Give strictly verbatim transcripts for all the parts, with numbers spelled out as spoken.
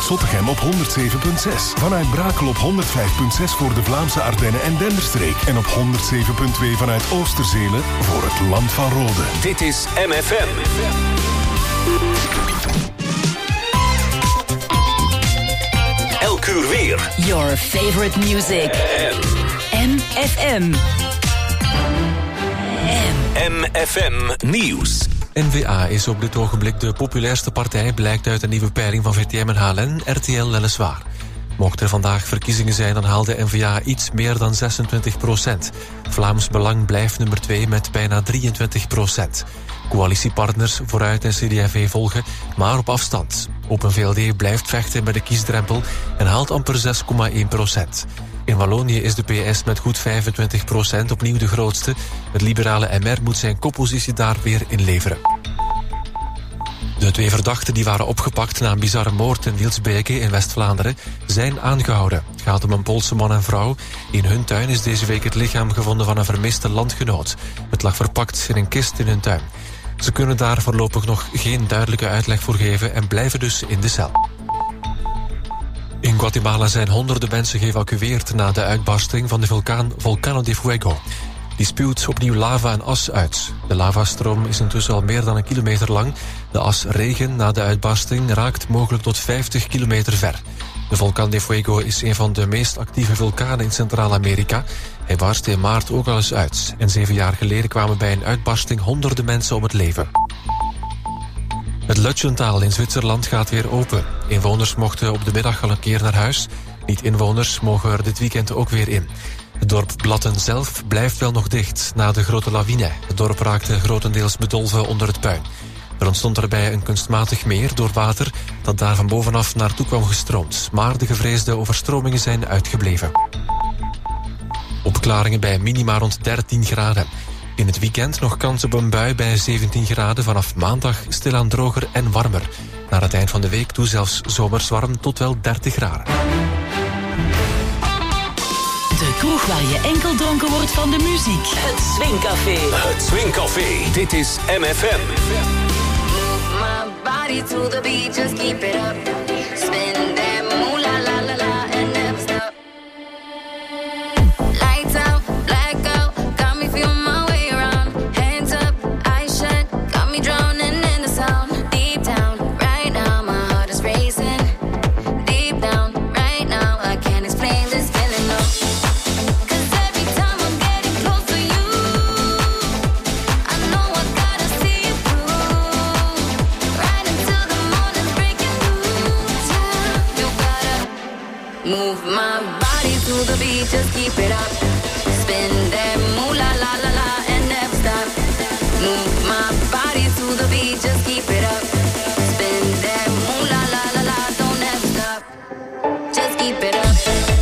Zottegem op honderd zeven komma zes. Vanuit Brakel op honderd vijf komma zes voor de Vlaamse Ardennen en Denderstreek. En op honderd zeven komma twee vanuit Oosterzelen voor het Land van Rode. Dit is M F M. Elk uur weer. Your favorite music. M F M. M F M Nieuws. N V A is op dit ogenblik de populairste partij, blijkt uit een nieuwe peiling van V T M en H L N, R T L weliswaar. Mochten er vandaag verkiezingen zijn, dan haalde N V A iets meer dan zesentwintig procent. Vlaams Belang blijft nummer twee met bijna drieëntwintig procent. Coalitiepartners Vooruit en C D A V volgen, maar op afstand. Open V L D blijft vechten met de kiesdrempel en haalt amper zes komma één procent. In Wallonië is de P S met goed vijfentwintig procent opnieuw de grootste. Het liberale M R moet zijn koppositie daar weer inleveren. De twee verdachten die waren opgepakt na een bizarre moord in Wielsbeke in West-Vlaanderen zijn aangehouden. Het gaat om een Poolse man en vrouw. In hun tuin is deze week het lichaam gevonden van een vermiste landgenoot. Het lag verpakt in een kist in hun tuin. Ze kunnen daar voorlopig nog geen duidelijke uitleg voor geven en blijven dus in de cel. In Guatemala zijn honderden mensen geëvacueerd na de uitbarsting van de vulkaan Volcano de Fuego. Die spuwt opnieuw lava en as uit. De lavastroom is intussen al meer dan een kilometer lang. De asregen na de uitbarsting raakt mogelijk tot vijftig kilometer ver. De Volcán de Fuego is een van de meest actieve vulkanen in Centraal-Amerika. Hij barstte in maart ook al eens uit. En zeven jaar geleden kwamen bij een uitbarsting honderden mensen om het leven. Het Lutjentaal in Zwitserland gaat weer open. Inwoners mochten op de middag al een keer naar huis. Niet-inwoners mogen er dit weekend ook weer in. Het dorp Blatten zelf blijft wel nog dicht na de grote lawine. Het dorp raakte grotendeels bedolven onder het puin. Er ontstond daarbij een kunstmatig meer door water dat daar van bovenaf naartoe kwam gestroomd. Maar de gevreesde overstromingen zijn uitgebleven. Opklaringen bij minima rond dertien graden. In het weekend nog kans op een bui bij zeventien graden. Vanaf maandag stilaan droger en warmer. Naar het eind van de week toe zelfs zomers warm tot wel dertig graden. De kroeg waar je enkel dronken wordt van de muziek. Het Swingcafé. Het Swingcafé. Dit is M F M. Move my body to the beat, just keep it up. Spin that moolah la la la and never stop. Lights out, black out, got me feeling my way around. Hands up, eyes shut, got me drowning in the sound. Deep down, right now, my heart is racing. Deep down, right now, I can't explain this feeling, no. Move my body to the beat, just keep it up. Spin that moolah la la la and never stop. Move my body to the beat, just keep it up. Spin that moolah la la la, don't ever stop. Just keep it up.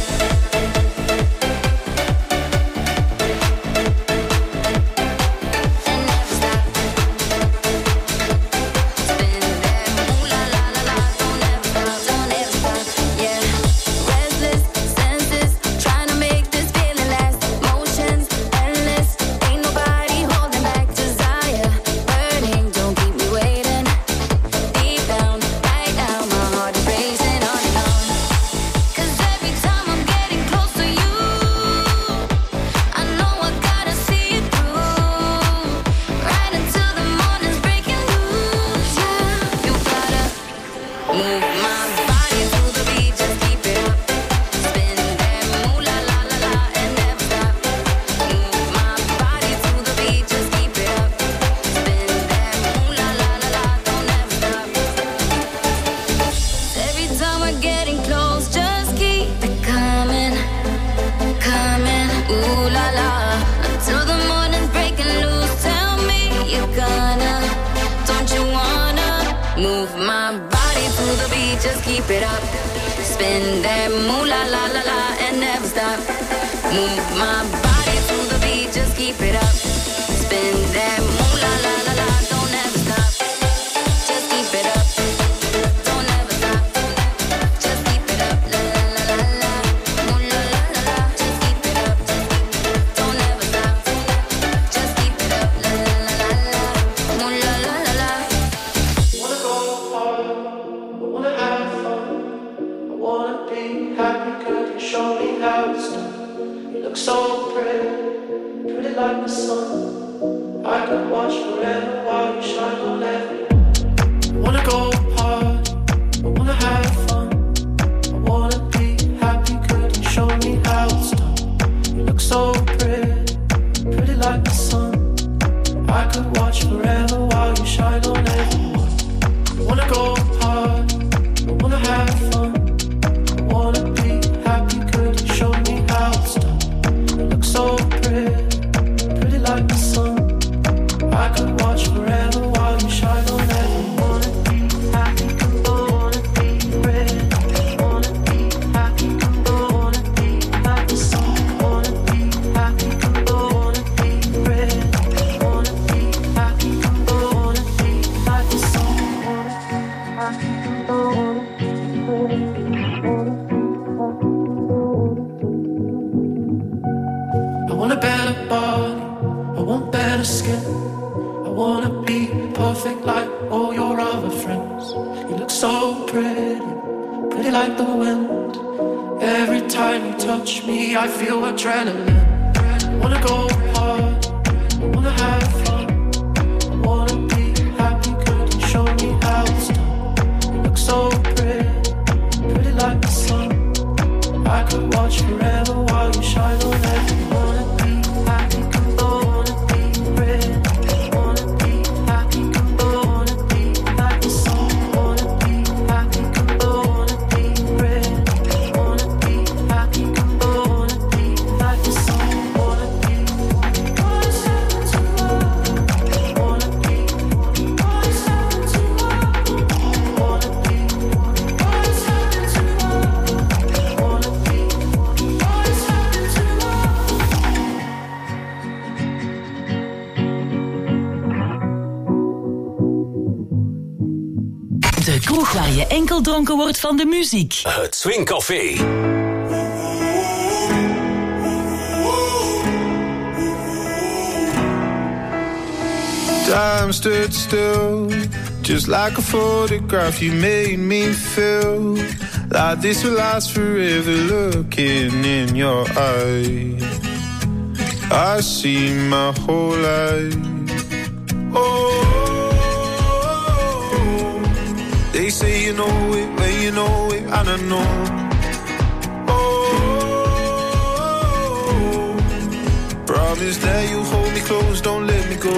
Keep it up, spin that moolah la la la and never stop. Move my body to the beat, just keep it up. Spin that moolah la la la, don't ever stop. Just keep it up, don't ever stop. Just keep it up, la la la la la, moolah la la la. Just keep it up, don't ever stop. Just keep it up, la la la la la, moolah la la la. Wanna go hard, wanna have fun. so pretty, pretty like the sun. I could watch forever while you shine on everyone. I wanna go hard, I wanna have fun. I wanna be happy, could you show me how it's done? You look so pretty, pretty like the sun. I could watch forever while you shine on everyone. I wanna go hard, I wanna have fun. I wanna be happy, could you show me how it's done? You look so pretty, pretty like the sun. I could watch forever while you shine on everyone. Wanna be happy, wanna be pretty. Wanna be happy, wanna be like the sun. Wanna be happy, wanna be pretty. Wanna be happy, wanna be like the sun. Wanna be happy, wanna be pretty. I want a better body, I want better skin. I wanna be perfect like all your other friends. You look so pretty, pretty like the wind. Every time you touch me, I feel adrenaline. I wanna go hard, I wanna have fun. I wanna be happy, could you show me how it's done? You look so pretty, pretty like the sun. I could watch forever while you shine on everyone. Wanna be happy, wanna be pretty. Wanna be happy, wanna be like the sun. Wanna be happy, wanna be pretty. Wanna be happy, wanna be like the sun. Wanna be what's happened to love? Wanna be what's happened to love? Wanna be what's happened to love? Wanna be what's happened to love? De kroeg waar je enkel dronken wordt van de muziek. Het Swing Café. Time stood still, just like a photograph. You made me feel like this will last forever. Looking in your eyes, I see my whole life. Oh, they say you know it when you know it, and I know. Oh, promise that you hold me close, don't let me go.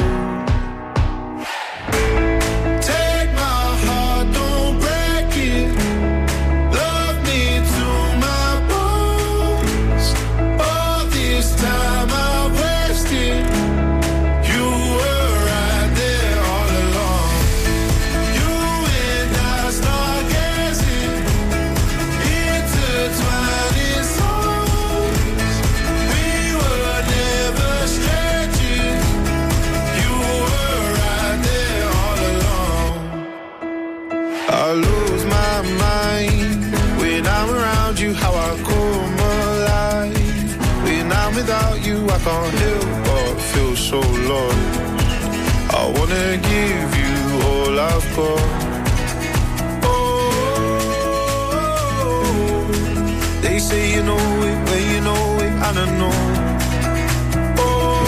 Take my heart, don't break it. Love me to my bones. All this time I wasted. You were right there all along. You and I start gazing, intertwining souls. We were never strangers. You were right there all along. I lose my mind when I'm around you. How I come alive when I'm without you. I can't help but feel so lost. I wanna give you all I've got. Oh, they say you know it when you know it, and I know. Oh,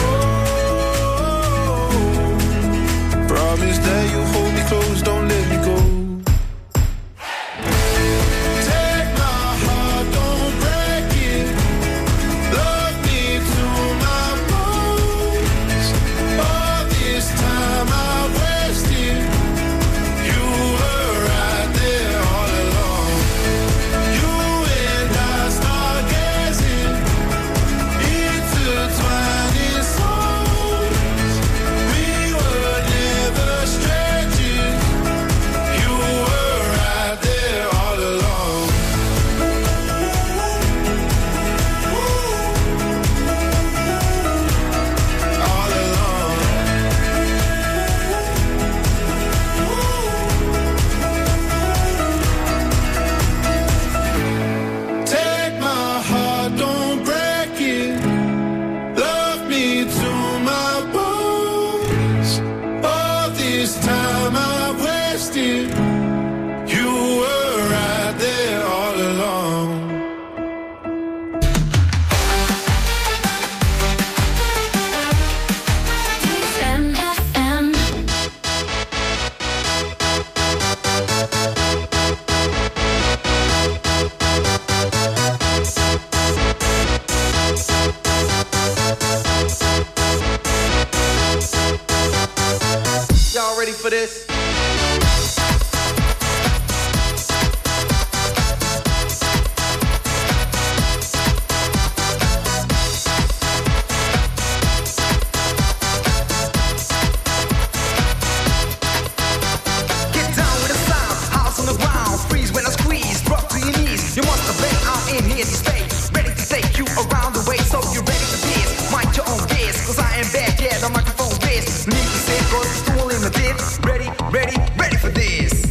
promise that you hold me close, don't let me go. Take my heart, don't break it. Love me to my bones. All this time I wasted. You were right there all along. You and I start gazing, intertwining souls. We were never strangers. for this? You must have been out in here to stay, ready to take you around the way. So you're ready for this, mind your own biz, cause I am back, yeah, the microphone biz. Need to say, cause it's too limited. Ready, ready, ready for this.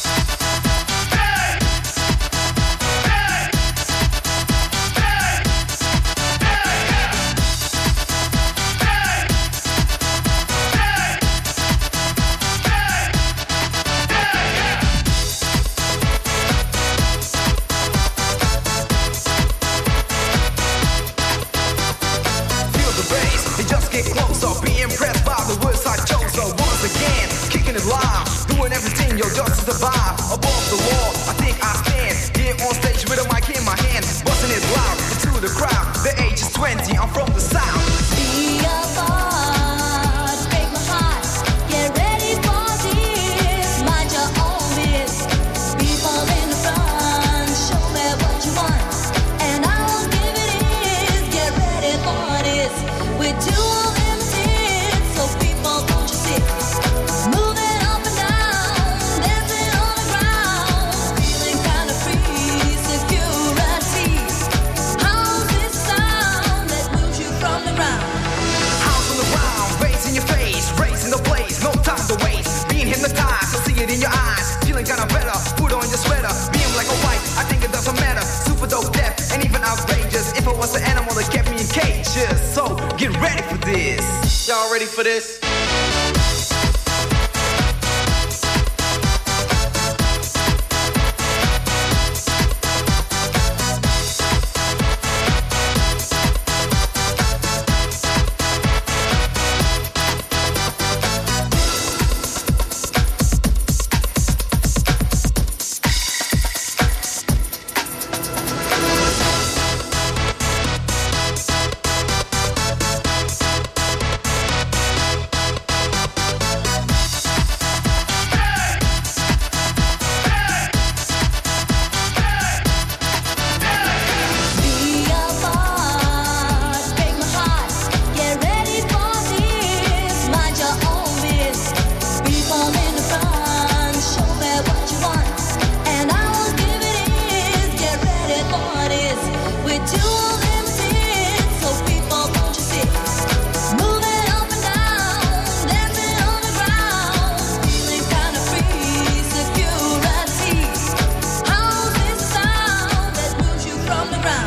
Yo, just to survive above the wall. I think I stand here on stage with a mic in my hand, busting it loud into the crowd. The age is twenty, I'm from the south. Be a part, break my heart. Get ready for this. Mind your own biz. People in the front, show me what you want, and I will give it is. Get ready for this. We're too limited, so people don't you sit. Moving up and down, dancing on the ground, feeling kind of free, security. How's this sound that moves you from the ground? House on the ground, raising your face, raising the place, no time to waste. Being hypnotized, I see it in your eyes. Feeling kinda better, put on your sweater. Being black or white, I think it doesn't matter. Super dope, deaf, and even outrageous. If I was an animal that kept me in cages. So, get ready for this. Y'all ready for this? Be a part, break my heart. Get ready for this. Mind your own biz. People in the front, show me what you want, and I will give it is. Get ready for this. We're too limited, so people don't you sit. Moving up and down, dancing on the ground, feeling kind of free, security. How's this sound that moves you from the ground?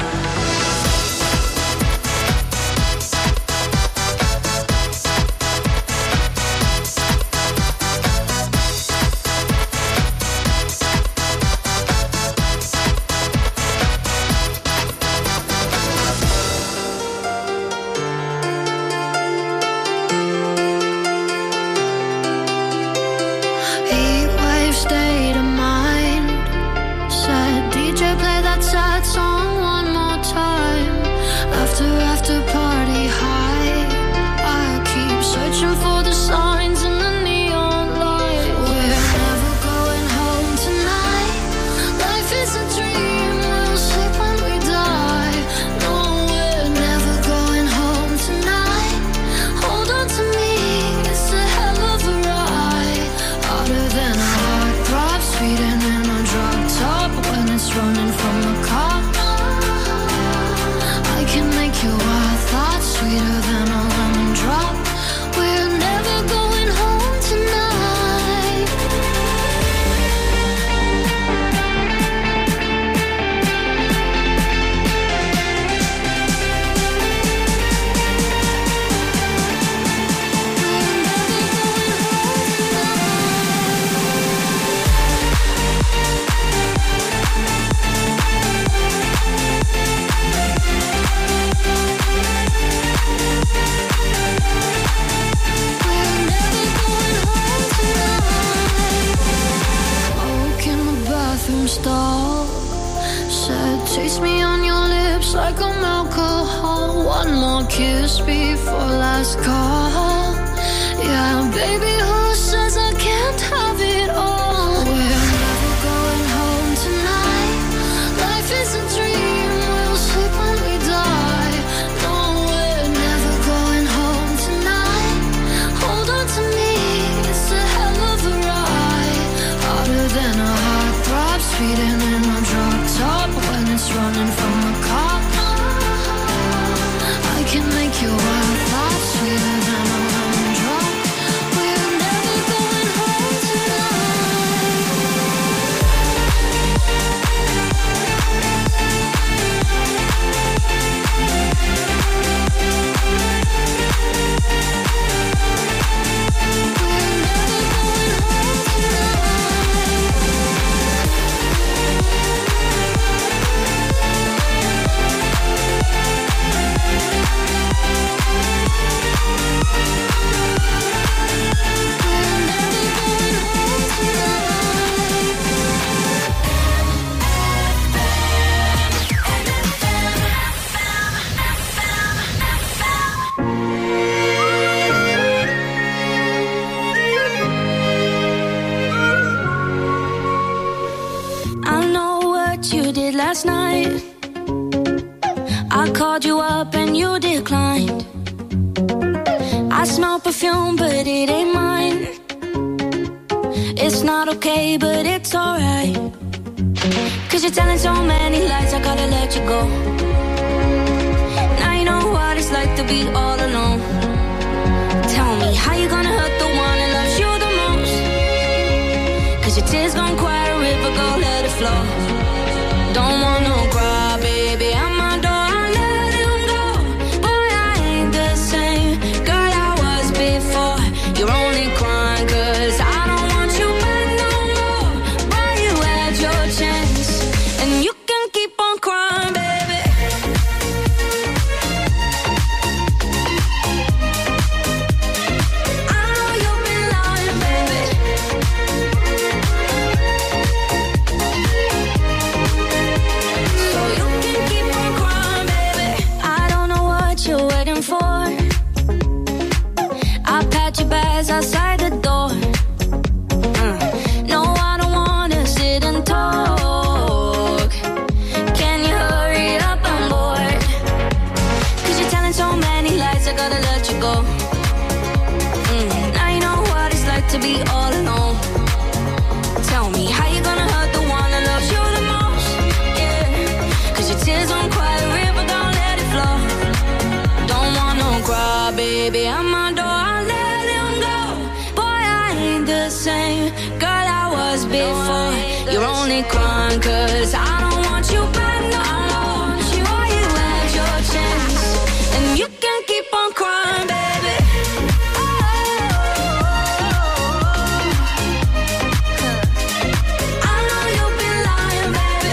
Heat wave state of mind. Said D J play that sad song one more time. After after party high, I keep searching for the signs in the neon light. We're never going home tonight. Life is a dream, we'll sleep when we die. No, we're never going home tonight. Hold on to me, it's a hell of a ride. Harder than a heart throb, speeding in a drop top when it's running from the cops. I can make your wild thoughts sweeter than a lemon drop. We're never going home tonight. Smoke in the bathroom stall. Said, taste me on your lips like I'm alcohol. One more kiss before last call. Yeah, baby, who says I can't have it all? We're never going home tonight. Life is a dream, we'll sleep when we die. No, we're never going home tonight. Hold on to me, it's a hell of a ride. Harder than a heart throb, speeding in a drop top when it's running from a cop. I can make your wild thoughts sweeter than a lemon drop. We're never going home tonight. I know what you did last night. I called you up and you declined. I smell perfume, but it ain't mine. It's not okay, but it's alright. Cause you're telling so many lies, I gotta let you go. Now you know what it's like to be all alone. Tell me, how you gonna hurt the one that loves you the most? Cause your tears gon' quiet a river, go let it flow. Don't want no cry, baby, I'm my door, I let him go. Boy, I ain't the same girl I was before. You're only crying cause I don't want you back no more. Boy, you had your chance, and you can keep on crying, baby. I know you've been lying, baby. So you can keep on crying, baby. I don't know what you're waiting for. I pat your bags outside the door. Uh, no, I don't wanna sit and talk. Can you hurry up? I'm bored. Cause you're telling so many lies, I gotta let you go. Mm, now you know what it's like to be all alone. Tell me, how you gonna hurt the one that loves you the most? Yeah, cause your tears don't quiet a river, don't let it flow. Don't want no cry, baby, I'm my door, I let him go. Boy, I ain't the same girl I was before. You're only crying cause I don't want you back no more. Boy, you had your chance, and you can keep on crying, baby. I know you've been lying, baby.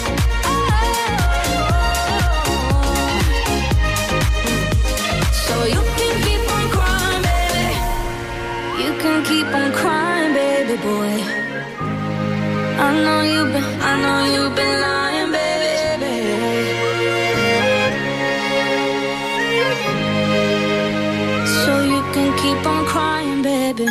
So you can keep on crying, baby. You can keep on crying, baby boy. I know you've been, I know you've been lying, baby. So you can keep on crying, baby.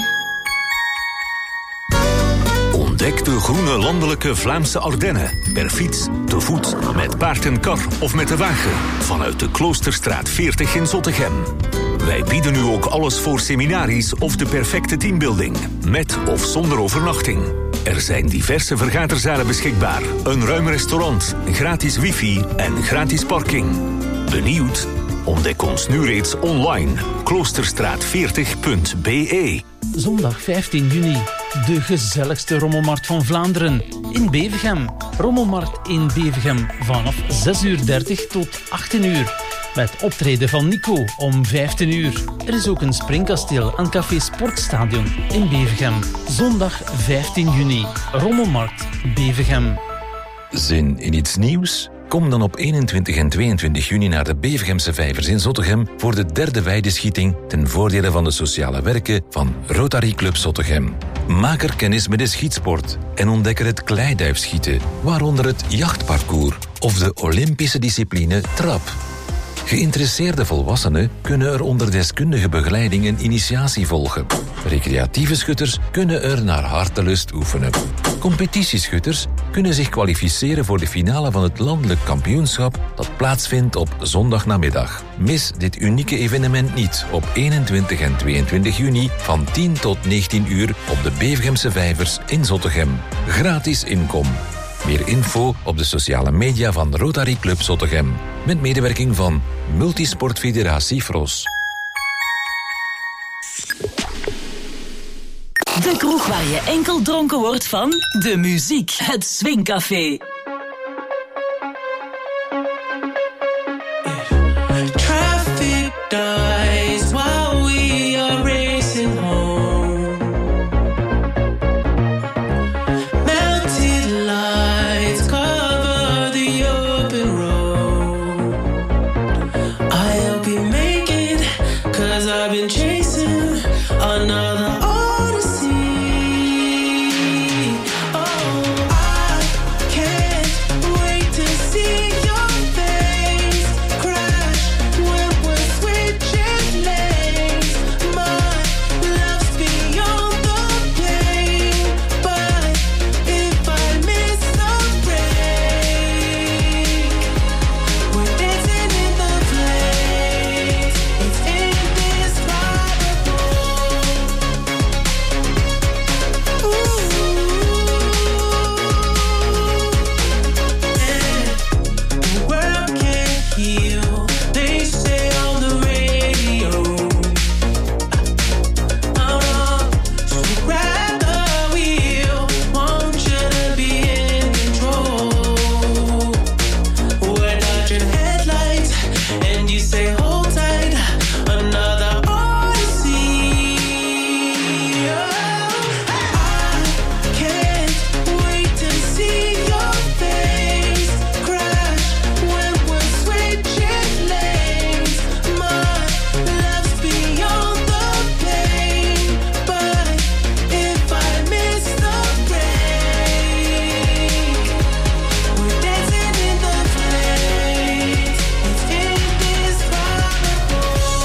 Ontdek de groene landelijke Vlaamse Ardennen. Per fiets, te voet, met paard en kar of met de wagen. Vanuit de Kloosterstraat veertig in Zottegem. Wij bieden nu ook alles voor seminaries of de perfecte teambuilding. Met of zonder overnachting. Er zijn diverse vergaderzalen beschikbaar. Een ruim restaurant, gratis wifi en gratis parking. Benieuwd? Ontdek ons nu reeds online. kloosterstraat veertig punt b e. Zondag vijftien juni. De gezelligste rommelmarkt van Vlaanderen. In Bevergem. Rommelmarkt in Bevergem. Vanaf zes uur dertig tot achttien uur. Met optreden van Nico om vijftien uur. Er is ook een springkasteel aan Café Sportstadion in Bevergem. Zondag vijftien juni. Rommelmarkt Bevergem. Zin in iets nieuws? Kom dan op eenentwintig en tweeëntwintig juni naar de Bevergemse Vijvers in Zottegem voor de derde weideschieting ten voordele van de sociale werken van Rotary Club Zottegem. Maak er kennis met de schietsport en ontdek er het kleiduifschieten, waaronder het jachtparcours of de Olympische discipline trap. Geïnteresseerde volwassenen kunnen er onder deskundige begeleiding een initiatie volgen. Recreatieve schutters kunnen er naar hartelust oefenen. Competitieschutters kunnen zich kwalificeren voor de finale van het landelijk kampioenschap dat plaatsvindt op zondagnamiddag. Mis dit unieke evenement niet op eenentwintig en tweeëntwintig juni van tien tot negentien uur op de Bevegemse Vijvers in Zottegem. Gratis inkom. Meer info op de sociale media van Rotary Club Zottegem. Met medewerking van Multisportfederatie Fros. De kroeg waar je enkel dronken wordt van de muziek. Het Swingcafé. Traffic dies while we are racing home. Melted lights cover the open road. I hope you make it, 'cause I've been chasing another odyssey. Oh, I can't wait to see your face crash when we're switching lanes. My love's beyond the pain, but if I miss the break, we're dancing in the flames. It's indescribable. Ooh, yeah. The world can't heal, they say on the radio. Oh no, so grab the wheel, want you to be in control. We're dodging headlights, and you say hold tight, another odyssey. Oh, I can't wait to see your face crash when we're switching lanes. My love's beyond the pain, but if I miss the break, we're dancing in the flames. It's indescribable.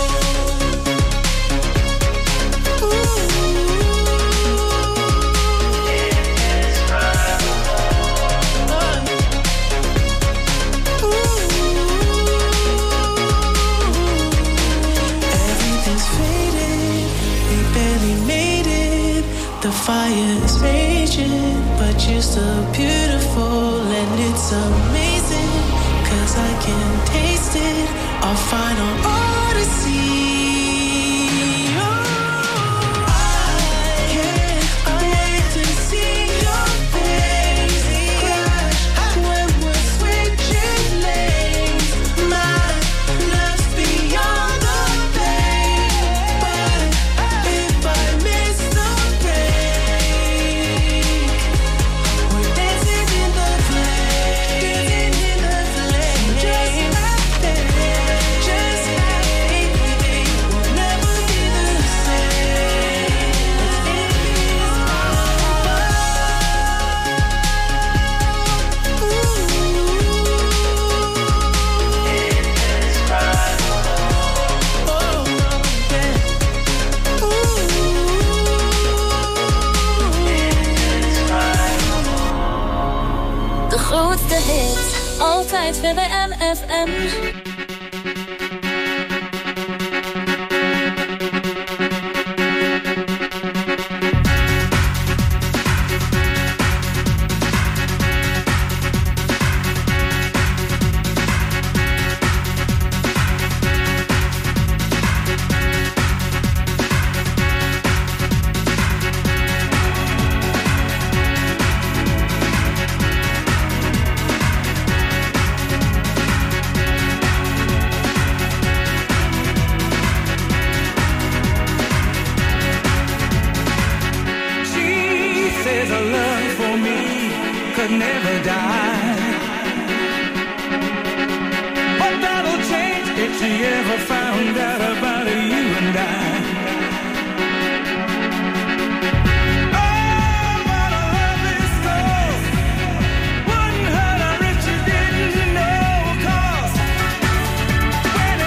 Everything's faded, we barely made it. The fire is raging, but you're still beautiful, and it's amazing, 'cause I can taste it, our final odyssey. Oh, I can't wait to see your face crash when we're switching lanes. My love's beyond the pain, but if I miss the break, we're dancing in the flames, dancing in the flames. Just like that, just like anything will never be the same. De grootste hits, altijd V W M F M. Never die. But that'll change if she ever found out about you and I. Oh, what a lovely story. Wouldn't hurt her if she didn't know, 'cause when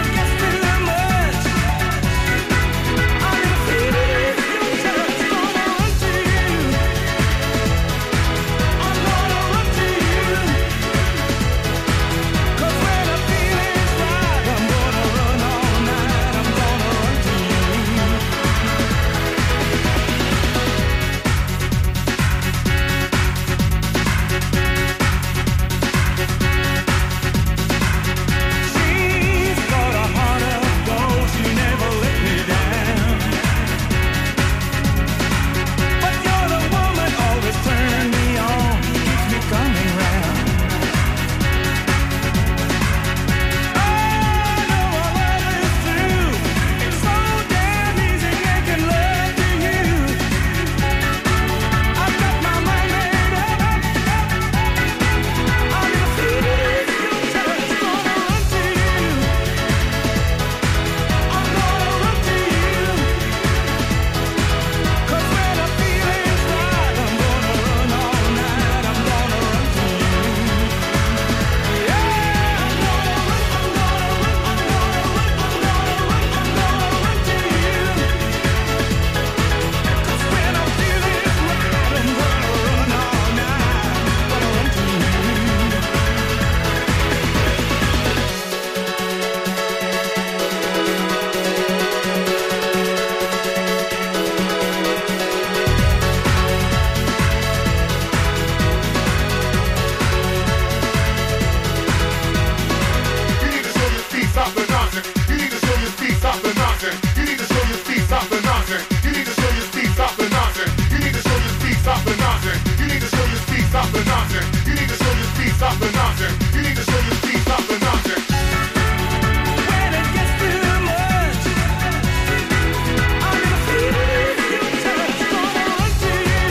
the nonsense. You need to show your speed, stop the nonsense. You need to show your speed, stop the nonsense. When it gets too much, I'm gonna feel your touch. Gonna run to you.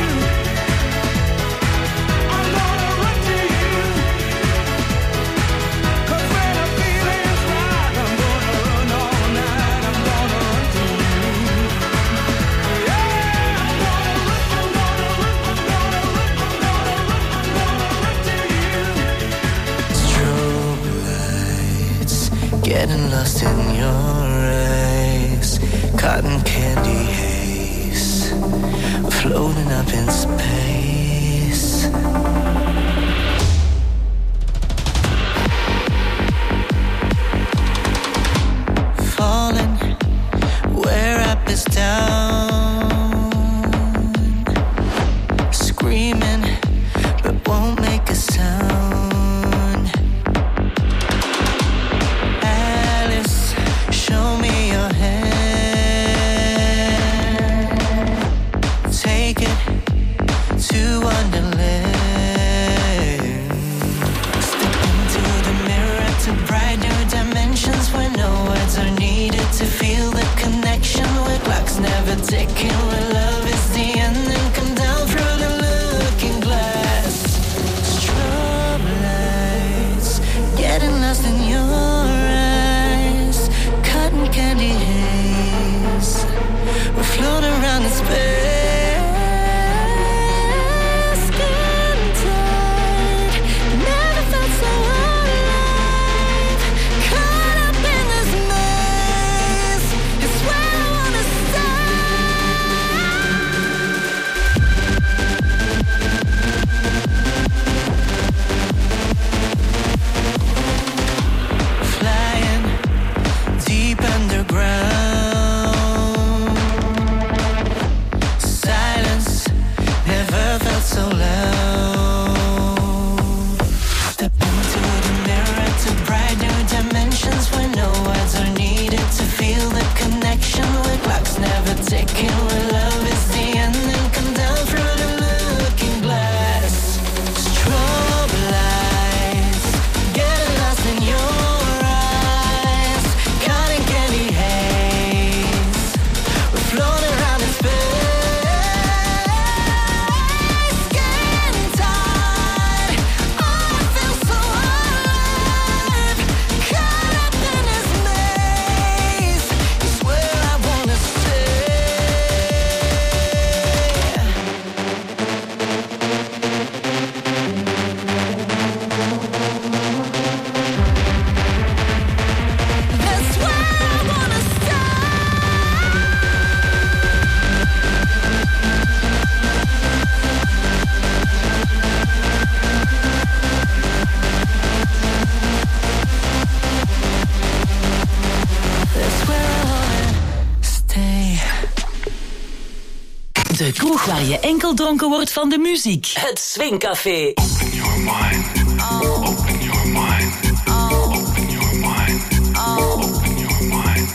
I'm gonna run to you. 'Cause when the feeling's right, I'm gonna run all night. I'm gonna run to you. Getting lost in your eyes, cotton candy haze, floating up in space. Falling where up is down, screaming but won't make a sound. Show me your hand. Take it to Wonderland. Step into the mirror to bright new dimensions where no words are needed to feel the connection. Where clocks never ticking, where love is the end and come down through the looking glass. Strobe lights, getting lost in your eyes. Cotton candy haze, we float around in space. Skin tight, never felt so alive. Caught up in this maze, it's where I wanna flying deep underground. Silence never felt so loud. Step into the mirror to bright new dimensions where no words are needed to feel the connection. Where clocks never ticking, where love is the end and come down through the looking glass. Strobe lights, getting lost in your eyes. Cotton candy haze, we float around in space. Skin tight, oh, I feel so alive. Caught up in this maze, it's where I wanna stay. That's where I wanna That's where I wanna stay. De kroeg waar je enkel dronken wordt van de muziek. Het Swingcafé. Open your mind. Open your mind. Open your mind. Open your mind.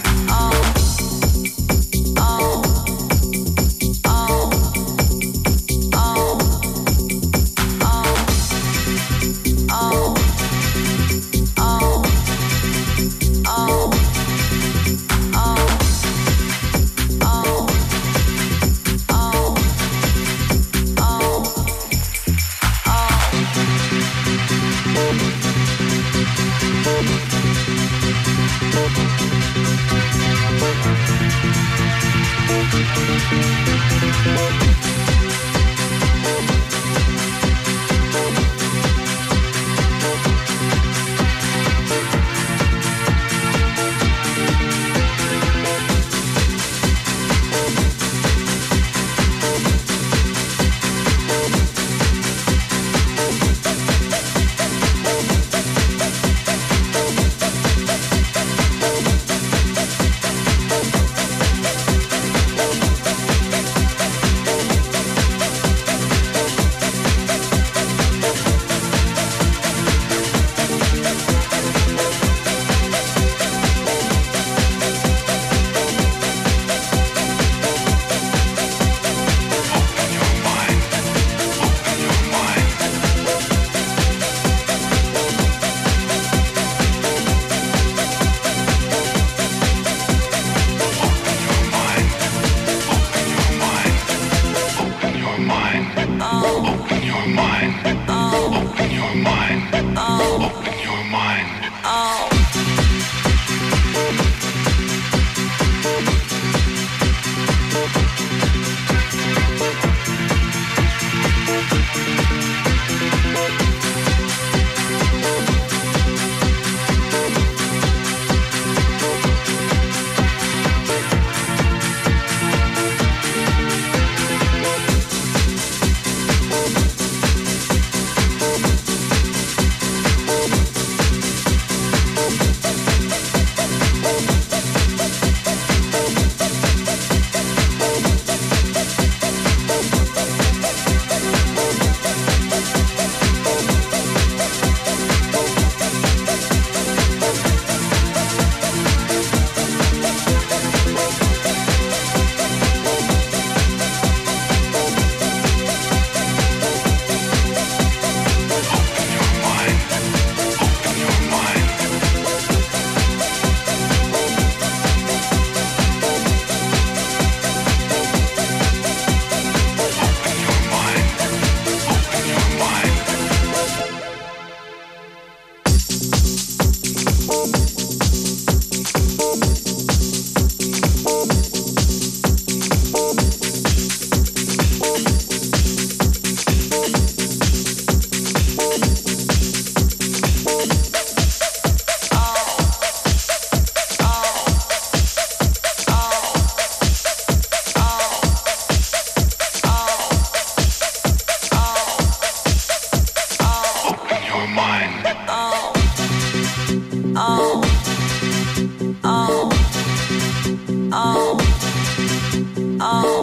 Oh, oh, oh, oh.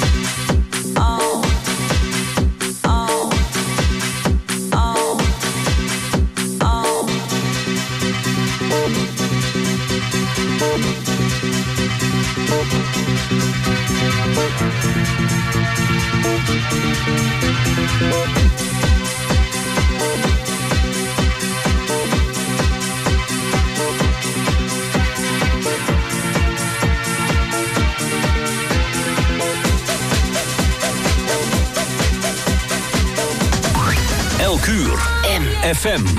Elk uur M F M.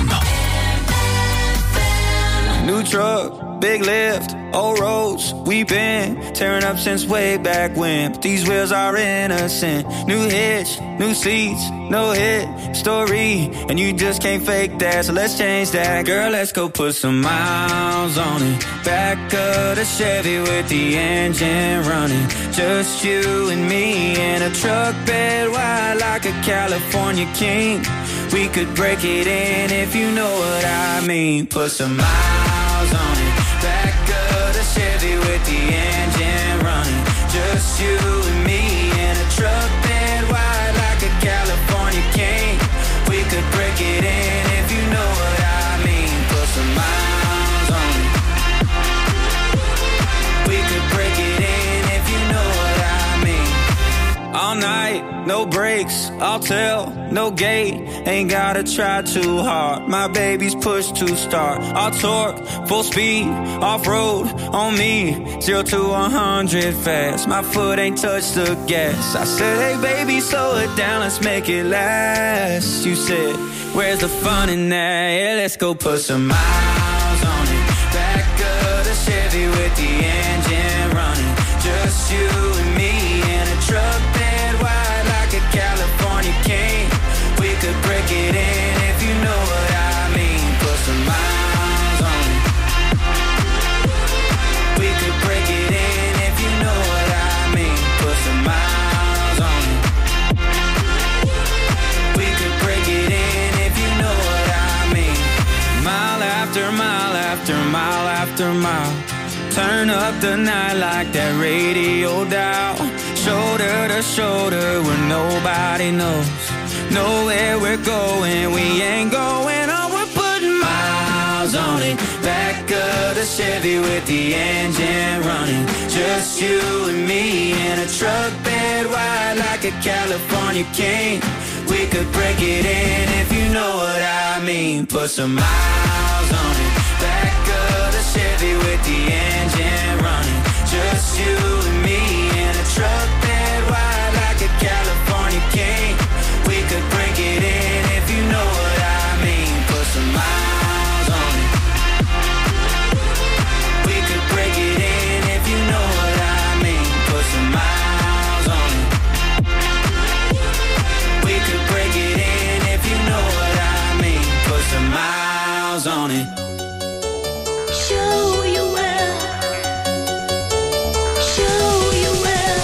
New truck, big lift, old roads. We've been tearing up since way back when. But these wheels are innocent. New hitch, new seats, no hit story. And you just can't fake that, so let's change that. Girl, let's go put some miles on it. Back of the Chevy with the engine running. Just you and me in a truck bed wide like a California king. We could break it in if you know what I mean. Put some miles on it. Back of the Chevy with the engine running. Just you and me in a truck bed wide like a California king. We could break it in if you know what I mean. Put some miles on it. We could break it in if you know what I mean. All night, no brakes, I'll tell, no gate. Ain't gotta try too hard. My baby's push to start. I'll torque, full speed, off-road on me. Zero to a hundred fast. My foot ain't touched the gas. I said, hey baby, slow it down, let's make it last. You said, where's the fun in that? Yeah, let's go put some miles on it. Back of the Chevy with the engine running. Just you and me in a truck bed wide like a California king. We could break it in if you know what I mean. Put some miles on it. We could break it in if you know what I mean. Put some miles on it. We could break it in if you know what I mean. Mile after mile after mile after mile. Turn up the night like that radio dial. Shoulder to shoulder where nobody knows. Know where we're going, we ain't going on. We're putting miles on it. Back of the Chevy with the engine running. Just you and me in a truck bed wide like a California king. We could break it in if you know what I mean. Put some miles on it. Back of the Chevy with the engine running. Just you and me in a truck bed wide like a California king. We could break it in if you know what I mean. Put some miles on it. We could break it in if you know what I mean. Put some miles on it. We could break it in if you know what I mean. Put some miles on it. Show you where. Show you where.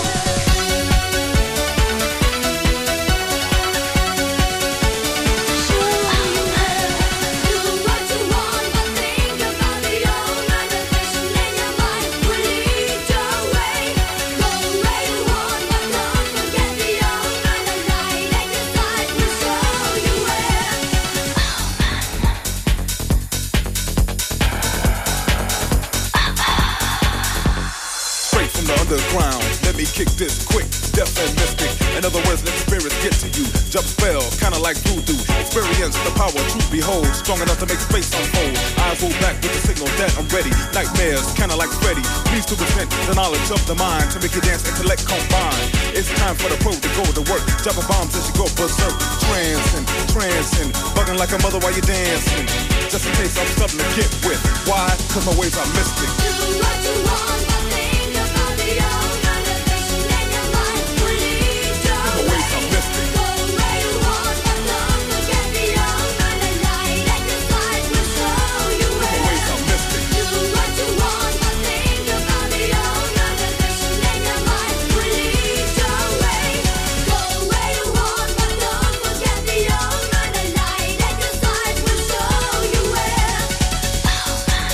Underground, let me kick this quick, deaf and mystic. In other words, let the spirits get to you. Jump spell, kinda like voodoo. Experience the power, truth behold. Strong enough to make space unfold. Eyes roll back with the signal that I'm ready. Nightmares, kinda like Freddy. Please to present the knowledge of the mind to make you dance, intellect combine. It's time for the pro to go to work. Dropping bombs as you go berserk. Trancing, trancing, bugging like a mother while you're dancing. Just in case I'm something to get with. Why? Cause my ways are mystic. Do what you want, but think about the old elevation in your mind will lead your way. Go where you want, but don't forget the old night and light at your side will show you where. Do what you want, but think about the old elevation in your mind will lead your way. Go where you want, but don't forget the old night and light at your side will show you where.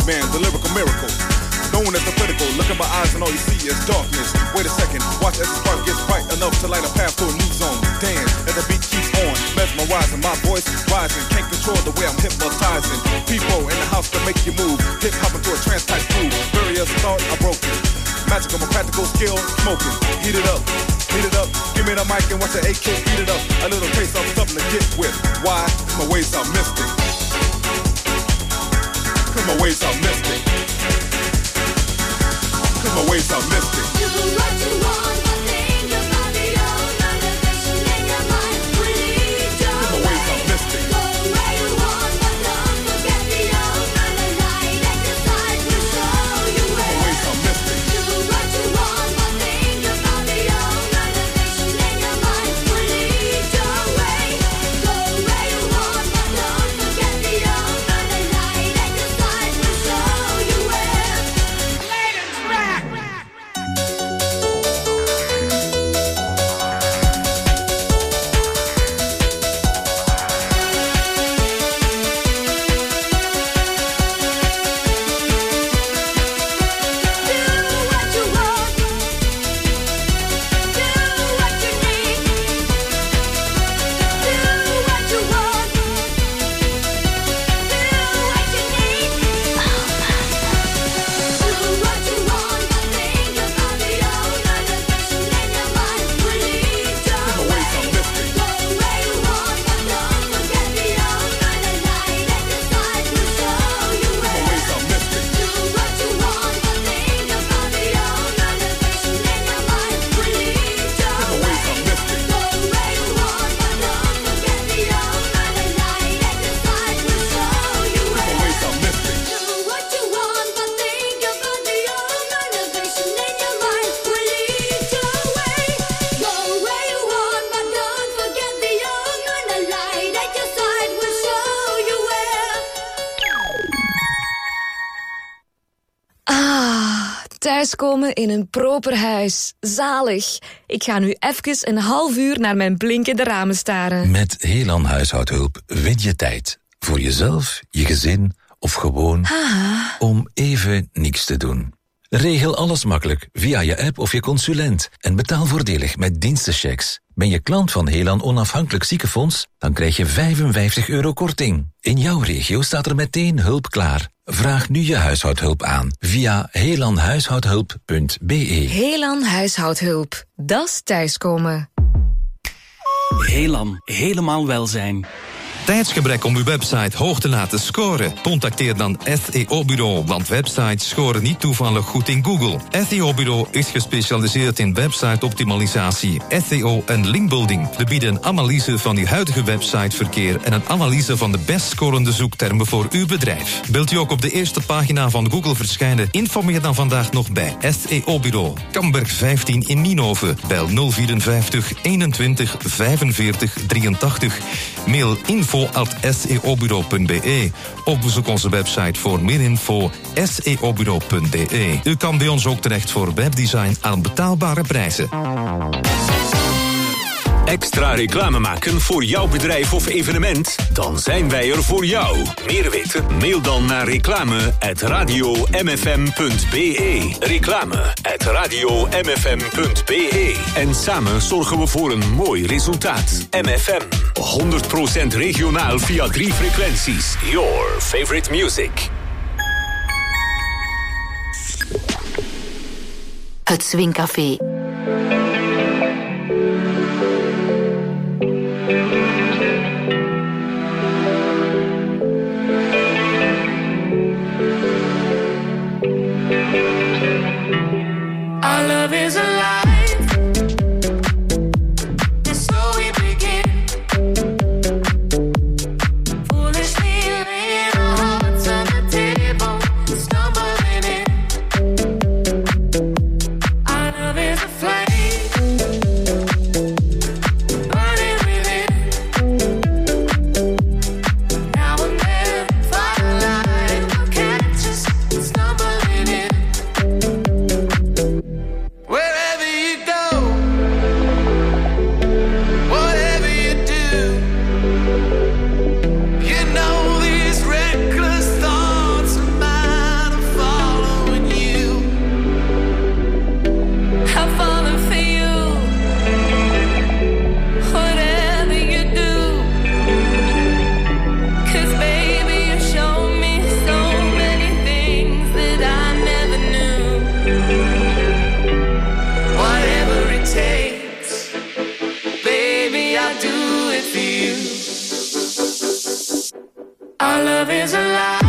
man, the lyrical miracle. Known as the critical, look in my eyes and all you see is darkness. Wait a second, watch as the spark gets bright enough to light a path to a new zone. Dance as the beat keeps on, mesmerizing, my voice rising. Can't control the way I'm hypnotizing. People in the house to make you move, hip hop into a trance type groove. Barriers thought are broken. Magical, my practical skill, smoking. Heat it up, heat it up. Give me the mic and watch the A K beat it up. A little taste of something to get with. Why? My ways are mystic. Cause my ways are mystic. Cause my ways are mystic. Do what you want, but think about the old motivation in your mind. We lead your Cause my ways are mystic. Go where you want, but don't forget the old man. The light at your side will show you where. My ways are mystic. Do what you want, but think about the old motivation in your mind. We lead your way. Go where you want, but don't forget the old man. The light at your side will show you where. Latest rap. Thuiskomen in een proper huis. Zalig. Ik ga nu even een half uur naar mijn blinkende ramen staren. Met Helan Huishoudhulp win je tijd. Voor jezelf, je gezin of gewoon Ah. om even niks te doen. Regel alles makkelijk via je app of je consulent en betaal voordelig met dienstenchecks. Ben je klant van Helan Onafhankelijk Ziekenfonds, dan krijg je vijfenvijftig euro korting. In jouw regio staat er meteen hulp klaar. Vraag nu je huishoudhulp aan via helanhuishoudhulp punt be. Helan Huishoudhulp. Dat is thuiskomen. Helan, helemaal welzijn. Tijdsgebrek om uw website hoog te laten scoren? Contacteer dan S E O-bureau, want websites scoren niet toevallig goed in Google. S E O-bureau is gespecialiseerd in website-optimalisatie, S E O en linkbuilding. We bieden een analyse van uw huidige websiteverkeer en een analyse van de best scorende zoektermen voor uw bedrijf. Wilt u ook op de eerste pagina van Google verschijnen? Informeer dan vandaag nog bij S E O-bureau. Kamberg vijftien in Nienhoven. Bel nul vierenvijftig eenentwintig vijfenveertig drieëntachtig. Mail info at s e o bureau punt be. Of bezoek onze website voor meer info s e o bureau punt be. U kan bij ons ook terecht voor webdesign aan betaalbare prijzen. Extra reclame maken voor jouw bedrijf of evenement? Dan zijn wij er voor jou. Meer weten? Mail dan naar reclame at radio m f m punt be. Reclame at radio m f m punt be. En samen zorgen we voor een mooi resultaat. M F M, honderd procent regionaal via drie frequenties. Your favorite music. Het Swingcafé. Our love is alive. And so we begin. Foolishly laying our hearts on the table, stumbling in. Our love is a flame. do it for you. Our love is alive.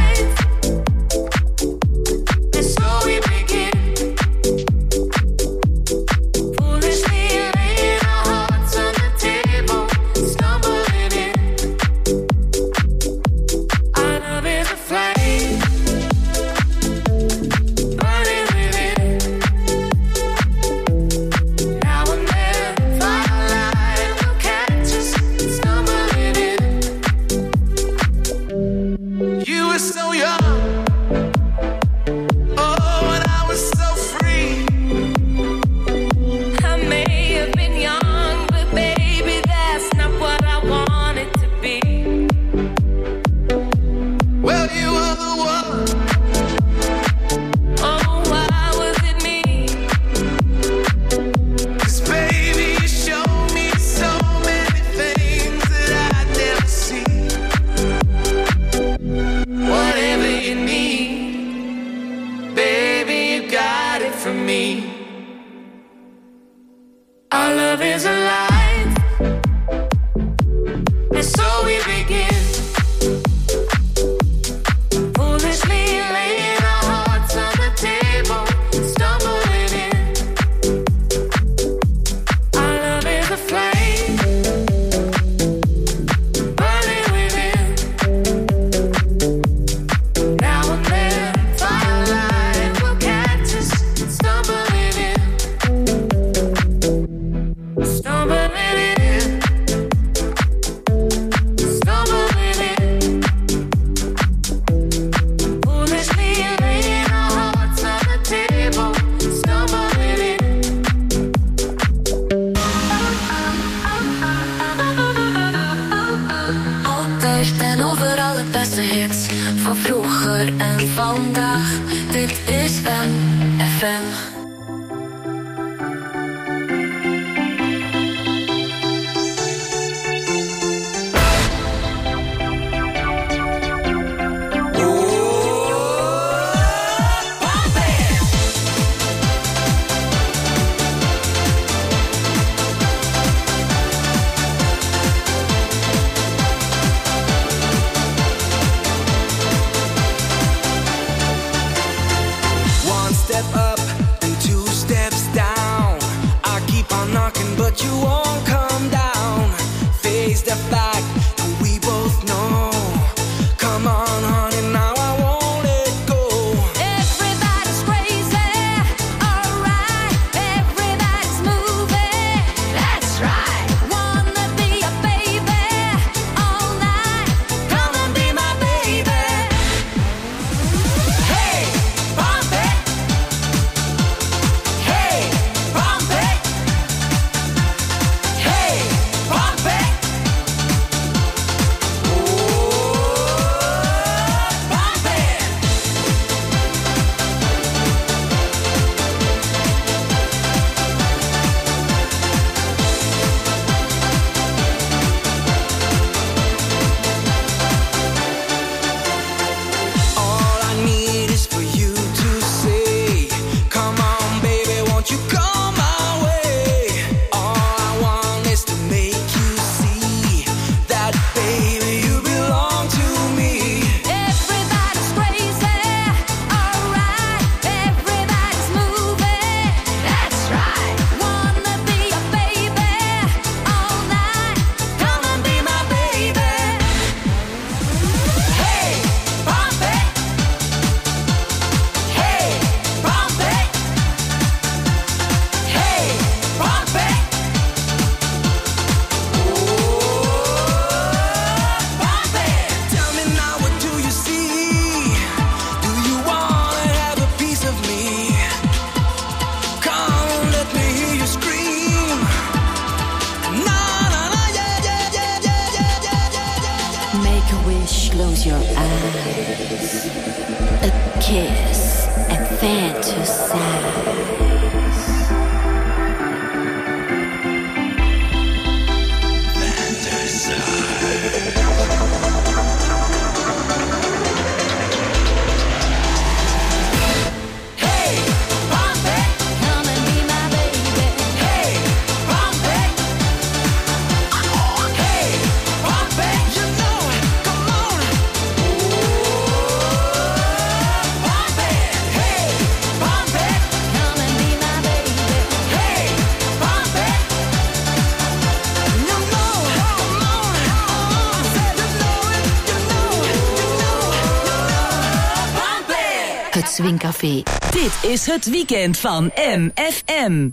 Swingcafé. Dit is het weekend van M F M.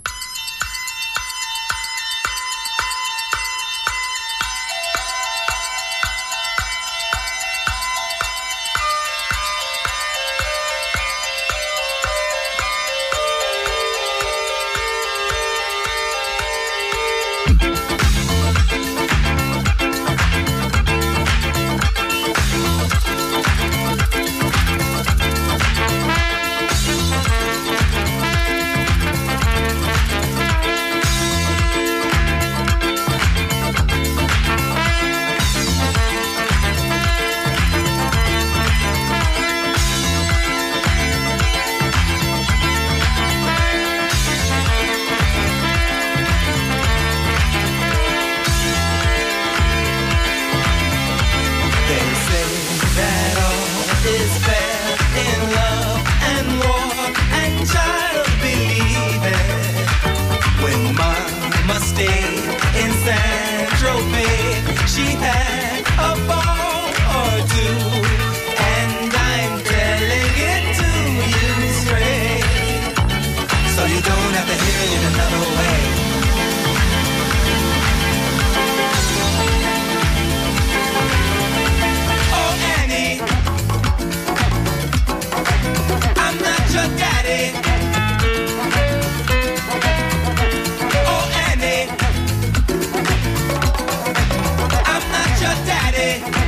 Daddy.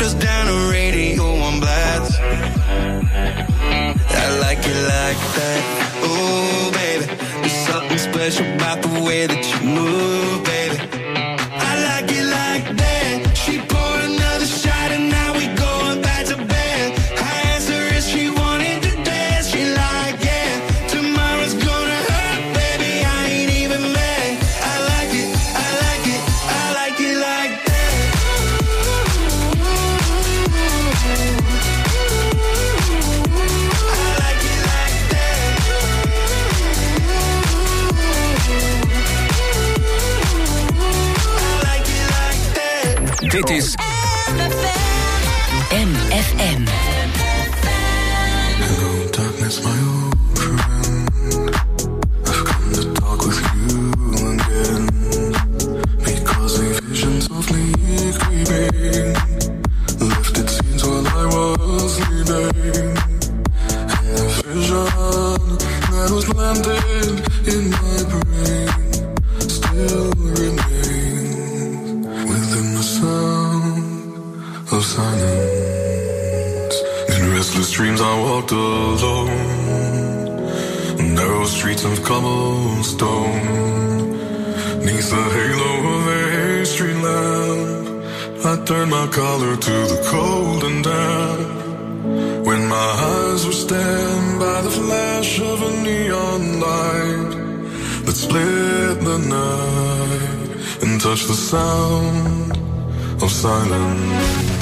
windows down, the radio on blast. I like it like that. Oh, baby, there's something special about the way that you move, baby. I like it like that. She poured another shot and now we going back to bed. I asked her if she wanted to dance. She like, yeah, tomorrow's gonna hurt, baby, I ain't even mad. I like it, I like it, I like it like that. I like it like that. I like it like that. Dit is M F M. Hello, darkness, my old friend. I've come to talk with you again. Because a vision softly creeping left its scenes while I was sleeping. And the vision that was planted in my brain still remains within the sound of silence. In restless dreams I walked alone, narrow streets of cobblestone. Neath the halo of a street lamp, I turned my collar to the cold and damp. When my eyes were stabbed by the flash of a neon light that split the night and touched the sound of silence.